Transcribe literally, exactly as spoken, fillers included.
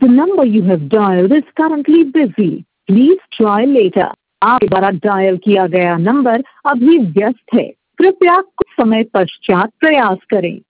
number you have dialed is currently busy. Please try later. आपके द्वारा dial किया गया नंबर अभी व्यस्त है। कृपया कुछ समय पश्चात प्रयास करें।